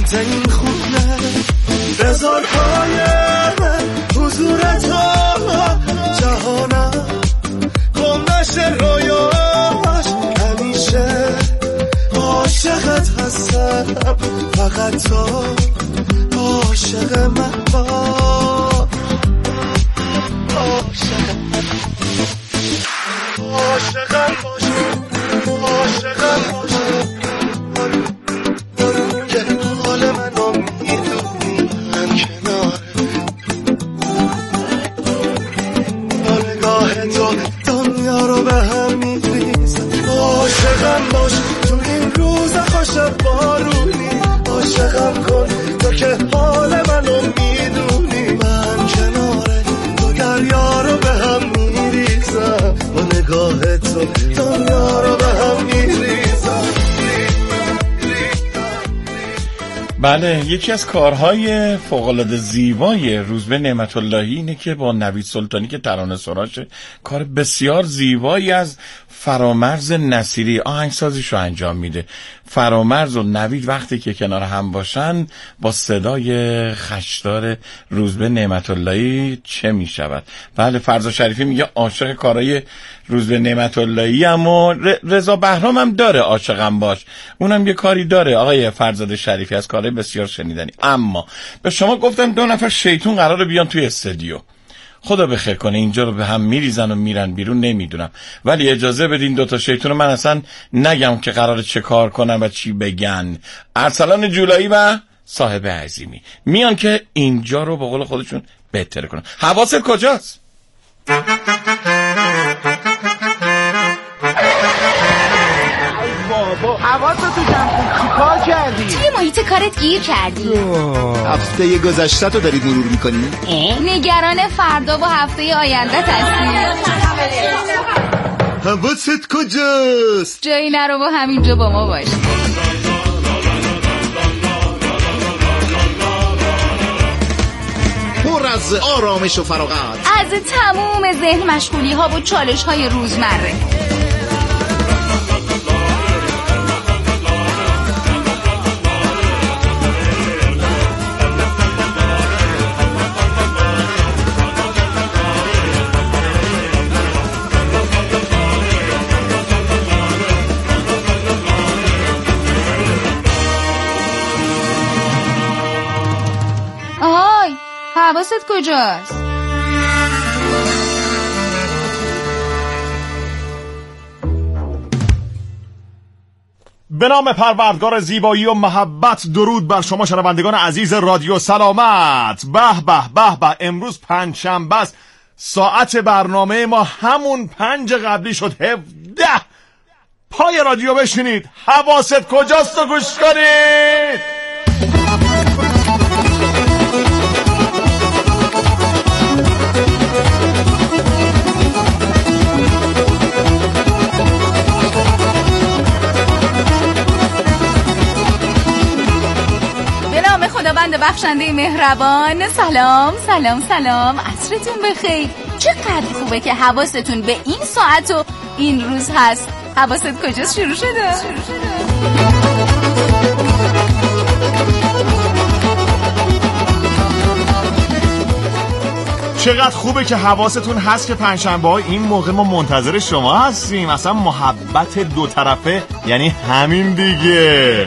این خونه بذار پای حضور تو جهانم گم نشه رویاش همیشه عاشقت هستم فقط تو عاشق من باش عاشقم باش عاشقم باش که حال منو میدونی من کناره با نگاه تو دنیا رو به هم میریزم عاشقم باش تو این روز خوش بارونی عاشقم کن تو که حال منو میدونی من کناره تو دریا رو به هم میریزم با نگاه تو دنیا رو به هم میریزم. بله، یکی از کارهای فوق‌العاده زیبای روزبه نعمت اللهی اینه که با نوید سلطانی که ترانه سراشه کار بسیار زیبایی از فرامرز نصیری آهنگسازیشو انجام میده. فرامرز و نوید وقتی که کنار هم باشن با صدای خشدار روزبه نعمت اللهی چه میشود. بله، فرزا شریفی میگه عاشق کارهای روزبه نعمت اللهی، اما رضا بهرام هم داره عاشقم باش، اونم یه کاری داره آقای فرزاد شریفی از کارهای بسیار شنیدنی. اما به شما گفتم 2 نفر شیطون قراره بیان توی استودیو، خدا بخیر کنه اینجا رو به هم میریزن و میرن بیرون، نمیدونم، ولی اجازه بدین 2 تا شیطون رو من اصلا نگم که قراره چه کار کنن و چی بگن. ارسلان جولایی و صاحب عظیمی میان که اینجا رو به قول خودشون بهتر کنن. حواست کجاست؟ حواستو جمع کن، چی کار کردی؟ توی محیط کارت گیر کردی. هفته گذشته تو دارید مرور میکنی؟ نگران فردا و هفته آینده هستی. حواست کجاست؟ جایی نرو و همینجا با ما باش. پر از آرامش و فراغت از تموم ذهن مشغولی ها و چالش های روزمره. حواست کجاست؟ به نام پروردگار زیبایی و محبت، درود بر شما شنوندگان عزیز رادیو سلامت. به به به به، امروز پنجشنبه است، ساعت برنامه ما همون 5 قبلی شد. 17 پای رادیو بشینید، حواست کجاست و گوش کنید. خداوند بخشنده مهربان، سلام سلام سلام، عصرتون بخیر. چقدر خوبه که حواستون به این ساعت و این روز هست. حواست کجاست شروع شده. چقدر خوبه که حواستون هست که پنجشنبه های این موقع ما منتظر شما هستیم. اصلا محبت 2 طرفه یعنی همین دیگه.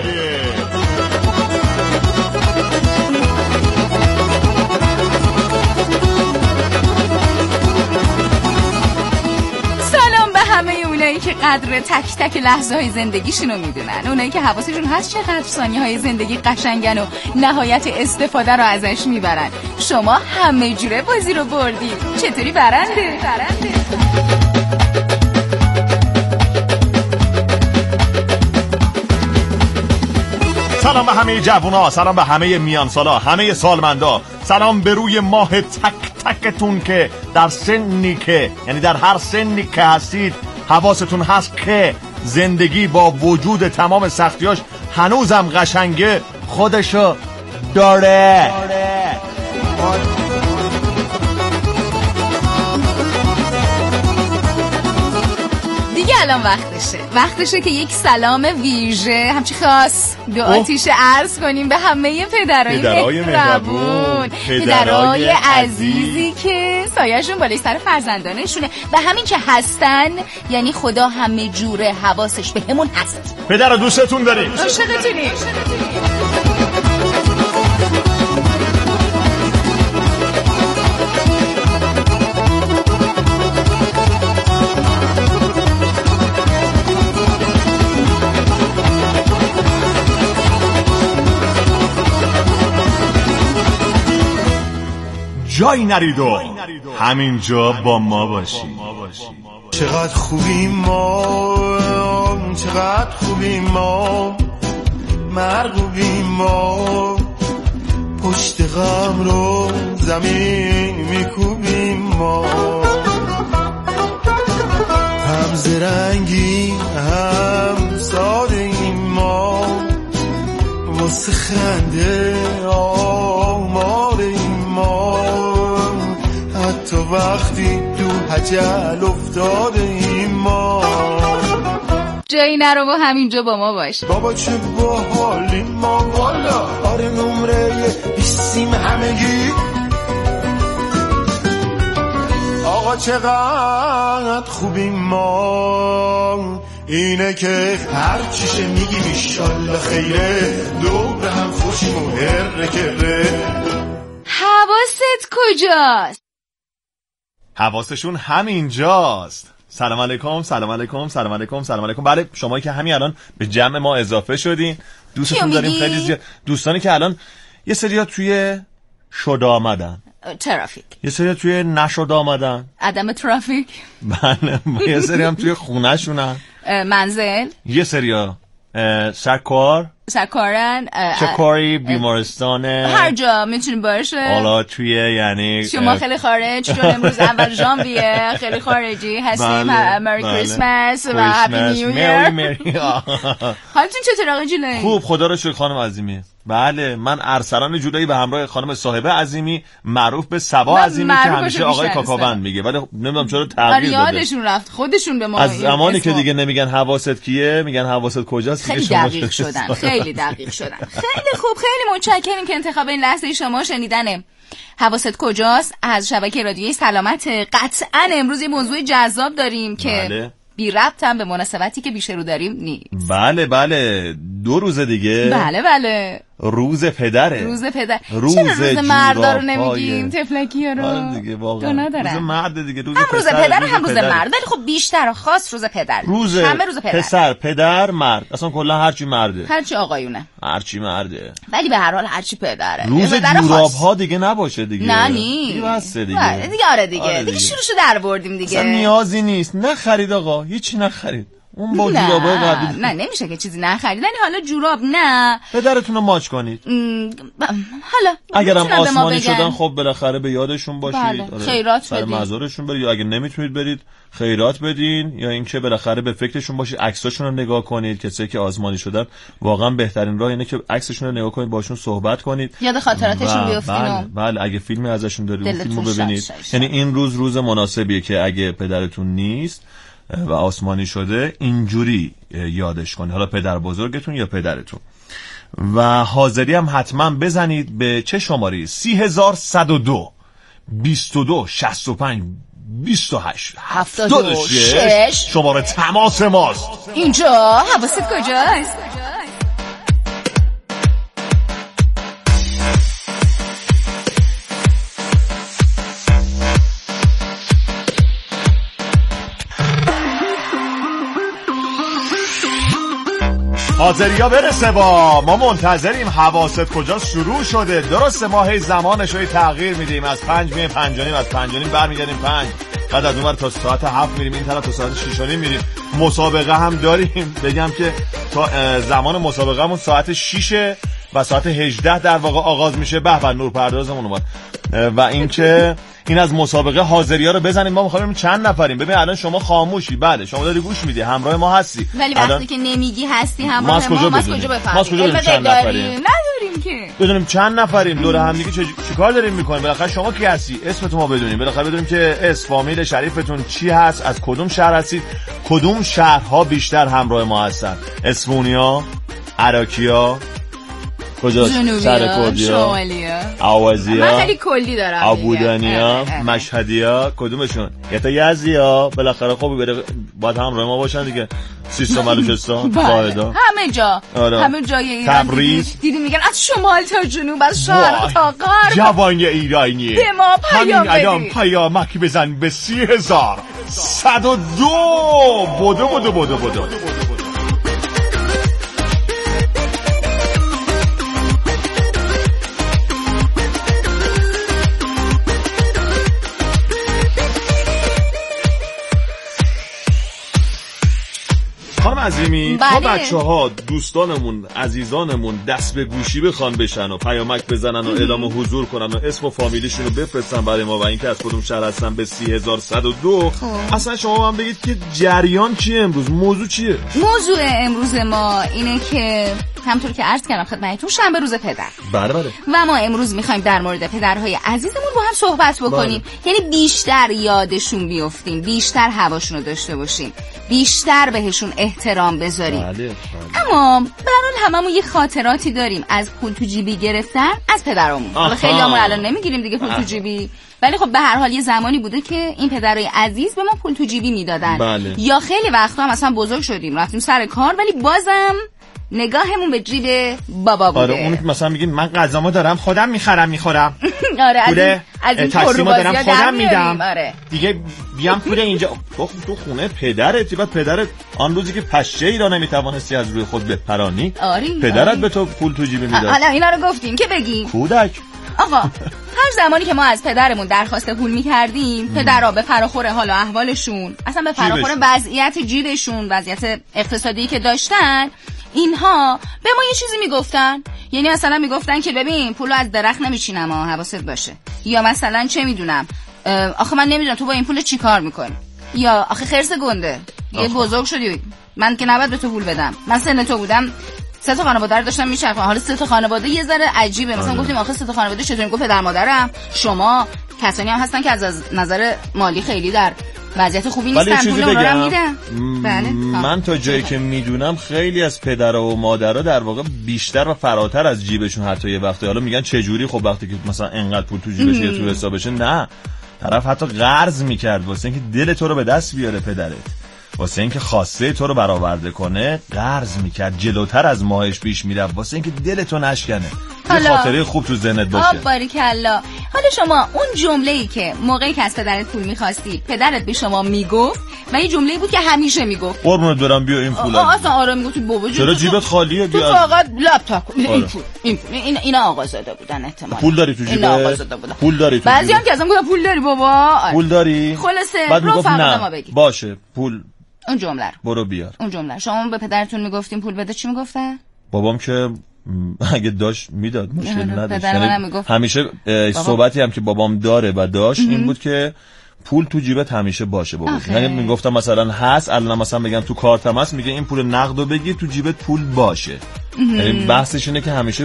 که قدر تک تک لحظه های زندگیشونو میدونن، اونایی که حواسشون هست چقدر ثانیه های زندگی قشنگن و نهایت استفاده رو ازش میبرن. شما همه جوره بازی رو بردید. چطوری برنده؟ سلام به همه جوونا، سلام به همه میانسالا، همه سالمندا، سلام به روی ماه تک تکتون که در سنی که یعنی در هر سنی که هستید حواستون هست که زندگی با وجود تمام سختیاش هنوزم قشنگه خودشو داره. الان وقتشه که یک سلام ویژه همچی خاص دو آتیش عرض کنیم به همه پدرای مهربون، پدرای عزیزی که سایه‌شون بالای سر فرزندانشونه و همین که هستن، یعنی خدا همه جوره حواسش به همون هست. پدر دوستتون داریم. عاشقتونی. جایی نرید و همینجا با ما باشید. چقدر خوبیم ما، چقدر خوبیم ما، مرغوبیم ما، پشت غم رو زمین میکوبیم ما، هم زرنگی هم ساده ایم ما، واسه خنده آماده ایم ما، حتی وقتی تو هجل افتاده ایم ما. جایی نرو و همینجا با ما باش. بابا چه باحالیم ما والا، آره نمره 20 همگی. آقا چقدر خوبیم ما، اینه که هر چیشه میگیم ایشالله خیره، دور هم خوشیم و هره کره. حواست کجاست؟ حواسشون همینجاست. سلام علیکم، سلام علیکم، سلام علیکم، سلام علیکم. بله شمایی که همین الان به جمع ما اضافه شدین، دوستتون داریم خیلی زیاد. دوستانی که الان یه سریا توی شده آمدن، ترافیک، یه سریا توی نشده آمدن، عدم ترافیک. بله یه سریا هم توی خونه شونن، منزل، یه سریا سرکارن، چه کاری، بیمارستانه، هر جا میتونی باشه. حالا توی یعنی شما خیلی خارج، چون امروز اول ژانویه، خیلی خارجی هستیم. مری کریسمس و هپی نیو ایر. حالتون چطور آقا جولایی؟ خوب خدا رو شکر خانم عظیمی. بله من ارسلان جولایی به همراه خانم صاحبه عظیمی معروف به سبا عظیمی که همیشه آقای کاکاوند میگه، ولی نمیدونم چرا تغییر داده. یادشون رفت خودشون به ما از زمانی که دیگه نمیگن حواست کیه، میگن حواست کجاست. خیلی دقیق شدن، خیلی دقیق شدن. خیلی خوب، خیلی متشکریم که انتخاب این لحظه شما شنیدن حواست کجاست از شبکه رادیویی سلامت. قطعا امروز یه موضوع جذاب داریم که بله. بی ربط هم به مناسبتی که پیش رو داریم نیست. بله بله 2 روز دیگه. بله بله روز پدره. روز پدر. روز مردا رو نمیگیم، تفلکی ها رو دیگه واقعا. روز مرد دیگه، روز هم روز پدر هم روز مرد، ولی خب بیشتر و خاص روز پدر. همه روز پدر. پدر مرد، اصلا کلا هر چی مرده، هر چی آقایونه، هر چی مرده، ولی به هر حال هر چی پدره. روز جوراب ها دیگه نباشه دیگه. نه نی دیگه بسه دیگه. دیگه شروعشو در بردیم دیگه. اصلا نیازی نیست. نخرید آقا، هیچی نخرید. اون با جورابای قبلی نه نمیشه که چیزی نخریدن. حالا جوراب نه، پدرتون رو ماچ کنید. حالا اگرم آسمانی شدن خب بالاخره به یادشون باشید. بله. خیرات بدید، مزارشون برید، یا اگه نمیتونید برید خیرات بدین، یا اینکه بالاخره به فکرشون باشید، عکساشون رو نگاه کنید. کسایی که آسمانی شدن واقعا بهترین راه اینه که عکسشون رو نگاه کنید، باشون صحبت کنید، یاد خاطراتشون بیافتین. بله اگه فیلمی ازشون دارید اون فیلمو ببینید. یعنی این روز مناسبیه که اگه پدرتون نیست و آسمانی شده اینجوری یادش کنید، حالا پدر بزرگتون یا پدرتون. و حاضری هم حتما بزنید به چه شماری؟ 30102 22 65 28 76 شماره تماس ماست. اینجا حواست کجاست؟ حاضریا برسه با ما، منتظریم. حواست کجا شروع شده. درسته ما هی زمانش رو تغییر میدیم، از 5 میریم 5:30، از 5:30 برمیگردیم 5، بعد از اونور تا ساعت 7 میریم این طرف، تا ساعت 6:30 میریم. مسابقه هم داریم، بگم که تا زمان مسابقهمون ساعت 6 و ساعت 18 در واقع آغاز میشه. به نورپردازمون اومد. و اینکه این از مسابقه حاضری‌ها رو بزنیم. ما می‌خوایم چند نفریم. ببین الان شما خاموشی، بله شما داری گوش میدی، همراه ما هستی، ولی وقتی که نمیگی هستی همراه ما، از کجا بفهمیم؟ چند نفریم؟ نداریم که بدونیم چند نفریم دور هم دیگه چیکار داریم میکنیم. بالاخره شما کی هستی؟ اسمتون ما بدونیم. بالاخره بدونیم که اسم فامیل شریفتون چی هست، از کدوم شهر هستید، کدوم شهرها بیشتر همراه ما هستن. اسفونیا، عراقیا، کجاست؟ جنوبیا، شمالیا، آوازیا، من خیلی کلی دارم، آبودانیا، مشهدیا، کدومشون؟ یا تا یزدیا. بالاخره خب باید همراه ما باشن دیگه. سیستان، بلوچستان، واحدا، همه جا، همه جای ایران. تبریز دیدی میگن از شمال تا جنوب، از شرق تا غرب. جوانی ایرانی به ما پیام همین الان پیامک بزن به 30,102. بدو. خانم عظیمی، تا بچه‌ها دوستانمون عزیزانمون دست به گوشی بخوان بشن و پیامک بزنن و اعلام حضور کنن و اسم و فامیلیشون رو بفرستن برای ما و اینکه از کدوم شهر هستن به 30,102. اصلا شما من بگید که جریان چیه امروز؟ موضوع چیه؟ موضوع امروز ما اینه که همونطور که عرض کردم خدمتتون شنبه روز پدر. بله. و ما امروز میخوایم در مورد پدرهای عزیزمون با هم صحبت بکنیم. یعنی بیشتر یادشون بیافتیم، بیشتر هواشون رو داشته باشیم، بیشتر بهشون احترام بذاریم. بله. اما برحال هممون یه خاطراتی داریم از پول تو جیبی گرفتن از پدرامون. حالا خیلی همون الان نمیگیریم دیگه پول تو جیبی، ولی خب به هر حال یه زمانی بوده که این پدرای عزیز به ما پول تو جیبی میدادن. بله. یا خیلی وقتا هم اصلا بزرگ شدیم رفتیم سر کار ولی بازم نگاهمون به جیب بابا بوده. آره اون که مثلا میگین من غذامو دارم خودم میخورم. آره از این تاکسیمو دارم خودم میدم. آره. دیگه بیام پول اینجا تو خونه پدرت، بعد پدرت آن روزی که پشه را نمیتوانستی از روی خود بپرانی پدرت به تو پول تو جیب میداد. حالا اینا رو گفتیم که بگیم کودک. آقا هر زمانی که ما از پدرمون درخواست پول میکردیم پدرها به فراخور حال و احوالشون، اصلا به فراخور وضعیت جیبشون، وضعیت اقتصادی که داشتن، اینها به ما یه چیزی میگفتن. یعنی مثلا میگفتن که ببین پولو از درخت نمیچینم حواست باشه. یا مثلا چه میدونم آخه من نمیدونم تو با این پول چی کار میکنی. یا آخه خرس گنده یه بزرگ شدی من که نباید به تو پول بدم. من سن تو بودم 3 تا خانواده رو داشتم میچرخم. حالا 3 تا خانواده یه ذره عجیبه. مثلا گفتیم آخه 3 تا خانواده چطوری؟ گفت پدر مادرم شما کسانی هم هستن که از نظر مالی خیلی در وضعیت خوبی نیستن، پول اونها رو میدن. بله. من تا جایی که میدونم خیلی از پدرها و مادرها در واقع بیشتر و فراتر از جیبشون حتی یه وقتی حالا میگن چه جوری، خب وقتی که مثلا انقدر پول تو جیبش یا تو حسابشه، نه طرف حتی قرض میکرد واسه اینکه دل تو رو به دست بیاره پدرت، واسه اینکه خواسته تو رو برآورده کنه قرض میکرد، جلوتر از ماهش پیش میرفت واسه اینکه دلتو نشکنه، یه خاطره خوب تو ذهنت باشه. باریکلا. حالا شما اون جمله‌ای که موقعی که از پدرت پول می‌خواستی پدرت به شما میگفت و یه جمله‌ای بود که همیشه میگفت قربونت برم بیا این پول اصلا آره میگفت بابا جون چرا جیبت خالیه، بیا تو فقط لپتاپ این پول اینا آقازاده بودن احتمالاً. پول داری تو جیبت؟ پول داری تو بعضی هم که ازم گفتن پول داری بابا. پول داری؟ خلاصه بعد میگفت نه باشه پول اون جمله رو برو بیار. اون جمله شما به پدرتون میگفتین پول بده چی میگفتن؟ بابام که اگه داشت میداد، مشکلی نداشت. همیشه صحبتی هم که بابام داره و داشت این بود که پول تو جیبت همیشه باشه بابا. یعنی میگفتم مثلا هست الان مثلا بگم تو کارتم هست، میگه این پول نقدو بگیر تو جیبت پول باشه. یعنی بحثش اینه که همیشه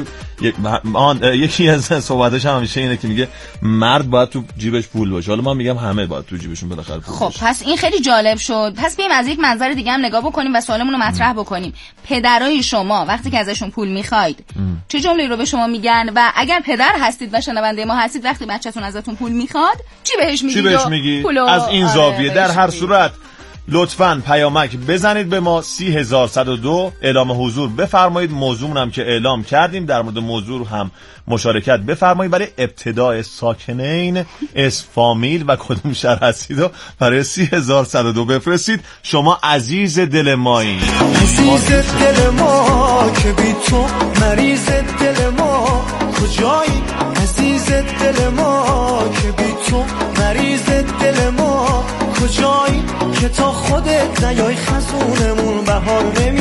یکی از صحبتاش همیشه اینه که میگه مرد باید تو جیبش پول باشه. حالا من میگم همه باید تو جیبشون بالاخره پول باشه. خب پس این خیلی جالب شد. پس بیایم از یک منظر دیگه هم نگاه بکنیم و سوالمون رو مطرح بکنیم. پدرای شما وقتی که ازشون پول میخواید چه جمله‌ای رو به شما میگن؟ و اگر پدر هستید و شنونده ما هستید وقتی بچه‌تون ازتون پول میخواد چی بهش میگید؟ از این زاویه در هر صورت لطفاً پیامک بزنید به ما 30,102 اعلام حضور بفرمایید. موضوعمون هم که اعلام کردیم در مورد موضوع هم مشارکت بفرمایید. برای ابتدای ساکنین اسم فامیل و کدوم شهر هستید و برای 30,102 بفرستید. شما عزیز دل مایین، عزیز دل ما که بی تو مریض دل ما کجایی، عزیز دل ما که بی تو مریض دل ما کجایی، که تا خودت نیای خزونمون بهار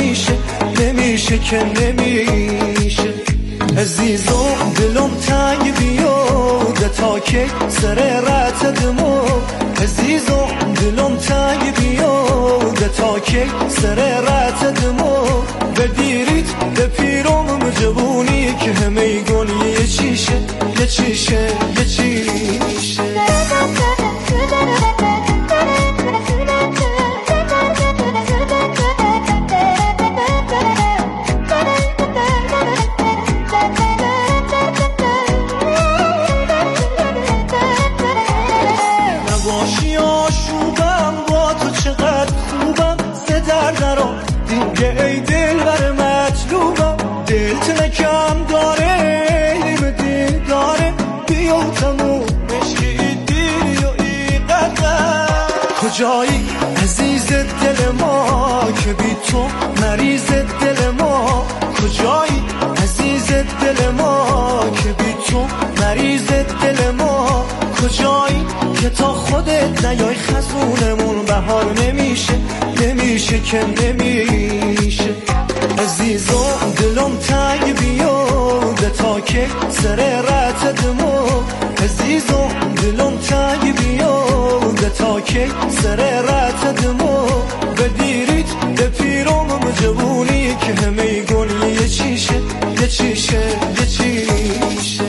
نمیشه که نمیشه. عزیزم دلم تنگ بیاد تا که سر رت دمو، عزیزم دلم تنگ بیاد تا که سر رت دمو، بدیریت به پیرم جوونی که همه انتظاره نیمدی داره بیا تموم عشقی دیری و ای قدر کجایی عزیز دل ما که بی تو مریض دل ما کجایی عزیز دل ما که بی تو مریض دل ما کجایی که تا خودت نیای خزونمون بهار نمیشه نمیشه که نمیشه عزیزم دلم تنگ بیاد تا که سر رت دمو عزیزم دلم تنگ بیاد تا که سر رت دمو بدیریت به پیرم مجبونی که همه گل یه چیشه یه چیشه یه چیشه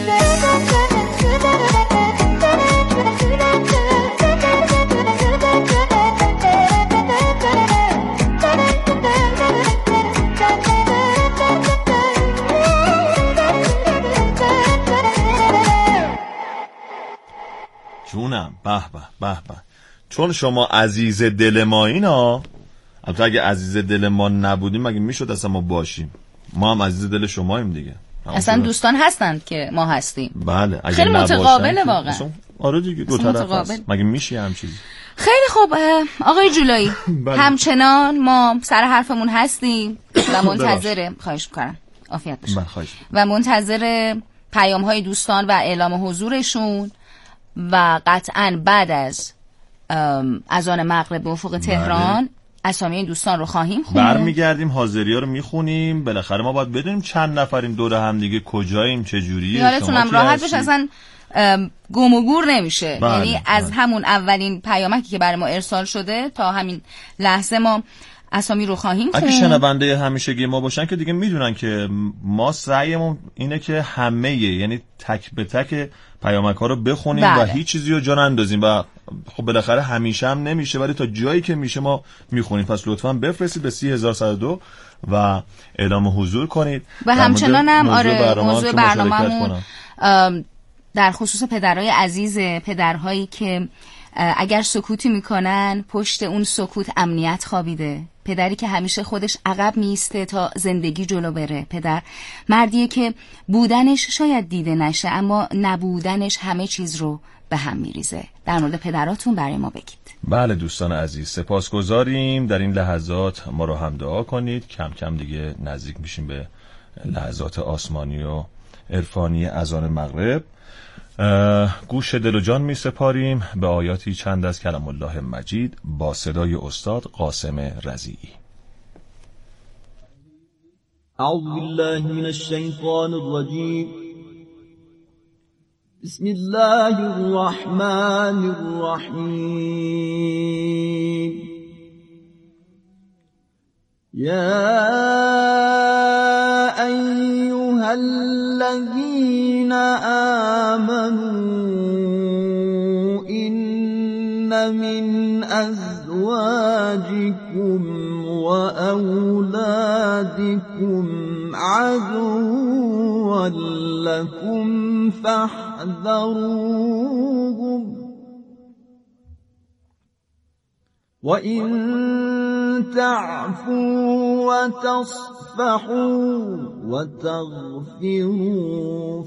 جونم به به به به. چون شما عزیز دل ما اینا، البته اگه عزیز دل ما نبودیم مگه میشد اصلا ما باشیم؟ ما هم عزیز دل شماییم دیگه. اصلا دوستان هستند که ما هستیم. بله اگه خیلی متقابله واقعا. آره دیگه دو طرف هست. مگه میشه هم چیزی؟ خیلی خوب آقای جولایی همچنان ما سر حرفمون هستیم و منتظر خواهش می‌کنم عافیت باشه و منتظر پیام های دوستان و اعلام حضورشون و قطعا بعد از اذان مغرب به افق تهران اسامی این دوستان رو خواهیم خوند. برمیگردیم حاضری‌ها رو میخونیم. بالاخره ما باید بدونیم چند نفریم دور هم دیگه، کجاییم، چه جوریه. یادتونم راحت بشه اصلا گم و گور نمیشه. یعنی از همون اولین پیامکی که برای ما ارسال شده تا همین لحظه ما اسامی رو خواهیم خوند. اگه شنونده همیشگی ما باشن که دیگه میدونن که ما سعیمون اینه که همه یعنی تک به تک پیامک ها رو بخونیم و هیچ چیزی رو جا نندازیم و خب بالاخره همیشه هم نمیشه ولی تا جایی که میشه ما میخونیم. پس لطفاً بفرستید به 30102 و اعلام حضور کنید. و همچنان هم موضوع برنامه‌مون در خصوص پدرای عزیز، پدرهایی که اگر سکوتی میکنن پشت اون سکوت امنیت خوابیده، پدری که همیشه خودش عقب میسته تا زندگی جلو بره، پدر مردیه که بودنش شاید دیده نشه اما نبودنش همه چیز رو به هم میریزه. در مورد پدراتون برای ما بگید. بله دوستان عزیز سپاسگزاریم. در این لحظات ما رو هم دعا کنید. کم کم دیگه نزدیک میشیم به لحظات آسمانی و عرفانی اذان مغرب. گوش دل و جان می سپاریم به آیاتی چند از کلام الله مجید با صدای استاد قاسم رضیعی. اعوذ بالله من الشیطان الرجیم. بسم الله الرحمن الرحیم. یا ایها الذین آمنوا إن من أزواجكم وأولادكم عدوا لكم فاحذروهم وإن تعفوا وتصفحوا وتغفروا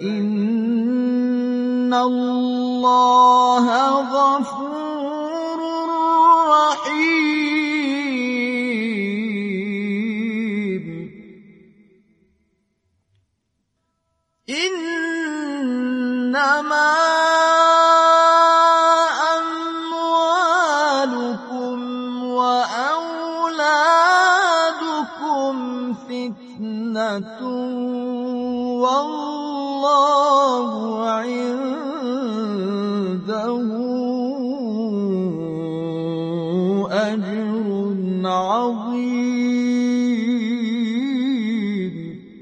فإن الله غفور رحيم. إنما والله عنده أجر عظيم.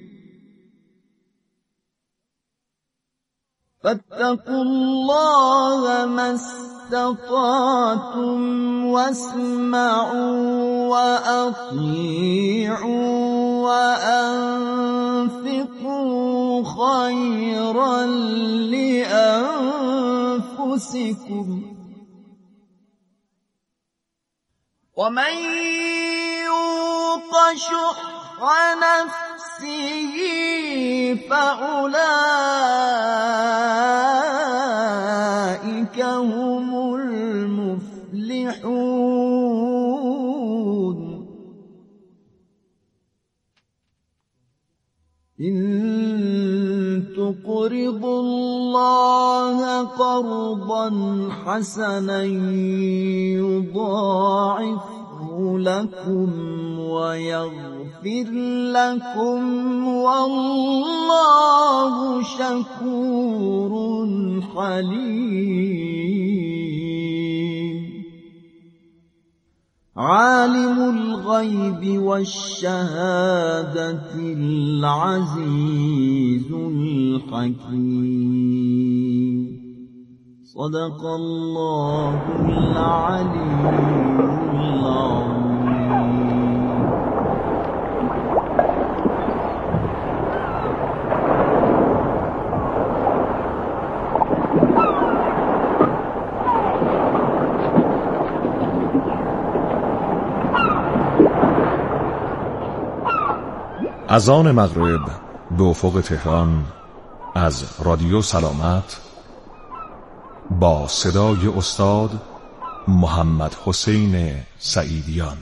فاتقوا الله ما استطعتم واسمعوا وأطيعوا وأنفقوا خيرا لأنفسكم ومن يوق شح نفسه نفسه فأولئك هم المفلحون إن تقرضوا الله قرضا حسنا يضاعفه لكم ويغفر لكم والله شكور حليم عالم الغيب والشهادة العزيز الحكيم صدق الله العلي العظيم. اذان مغرب به افق تهران از رادیو سلامت با صدای استاد محمد حسین سعیدیان.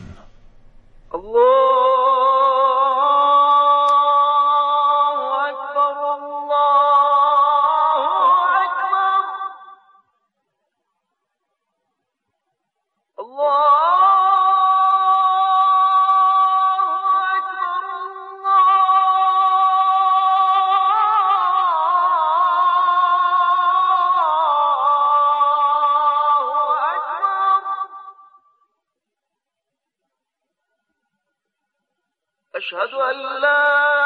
أشهد أن لا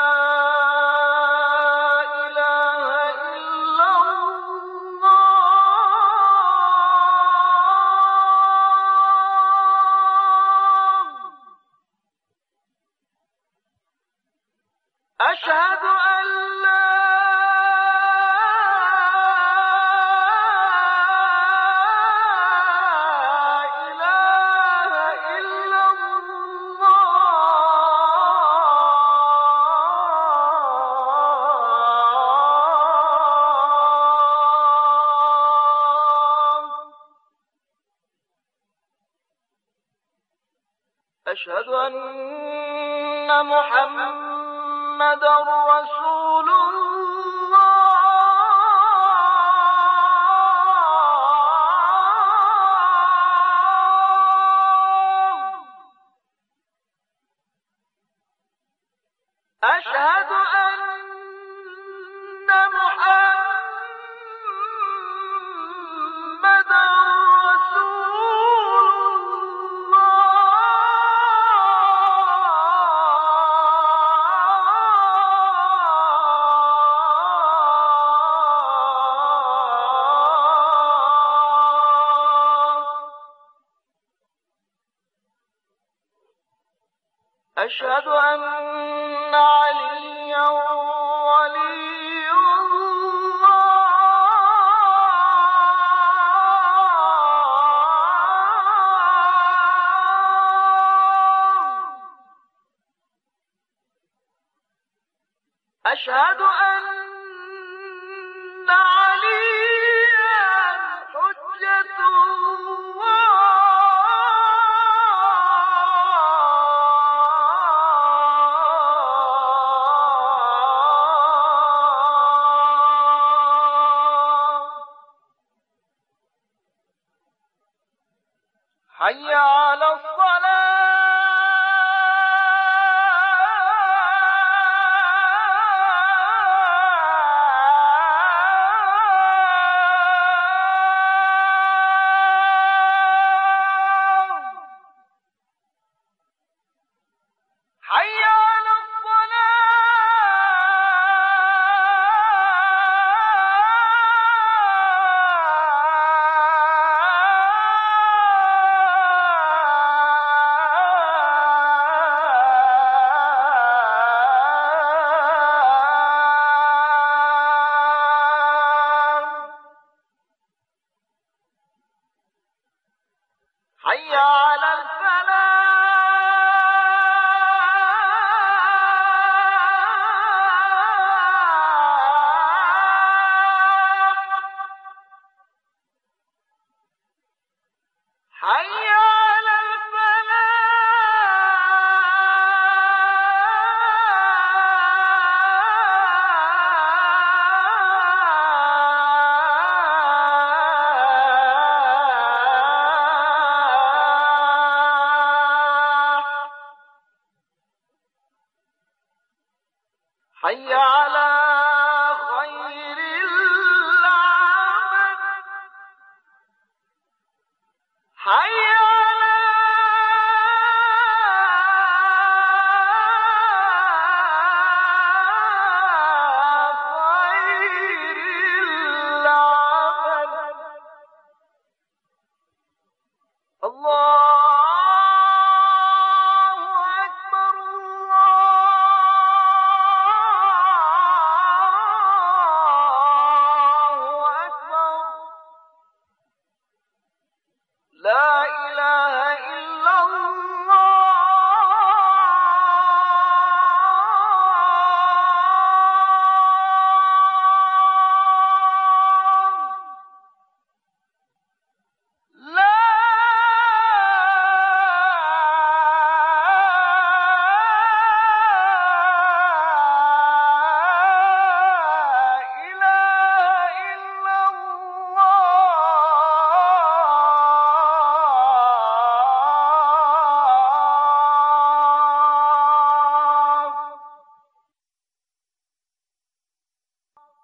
إله إلا الله أشهد أن لا أشهد أن محمدًا رسول الله أشهد أن محمدًا أشهد أن عليا ولي الله أشهد أن عليا حجة الله حي على الصلاة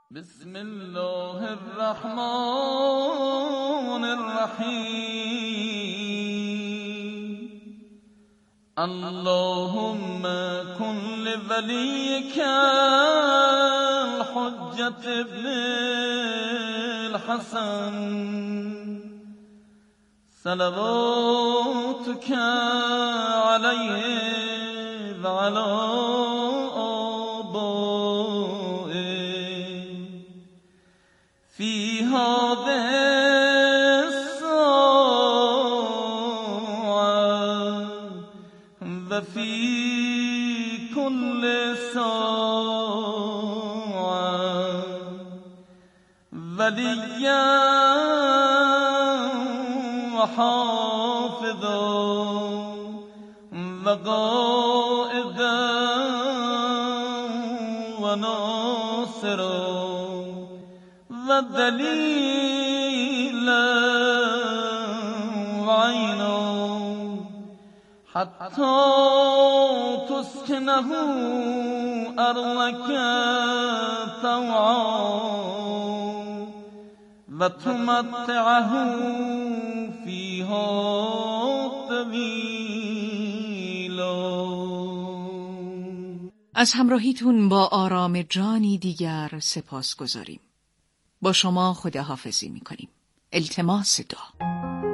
بسم الله الرحمن الرحیم اللهم کن لولیک الحجة ابن الحسن صلواتك علیه و علی آبائه فی هذه الساعة و فی كل ساعة ولیا و حافظا و قائدا و ناصرا و دلیلا و عینا حتی تسکنه ارضک طوعا و تمتعه فیها طویلا. از همراهیتون با آرام جانی دیگر سپاس گذاریم. با شما خداحافظی می‌کنیم. التماس دعا.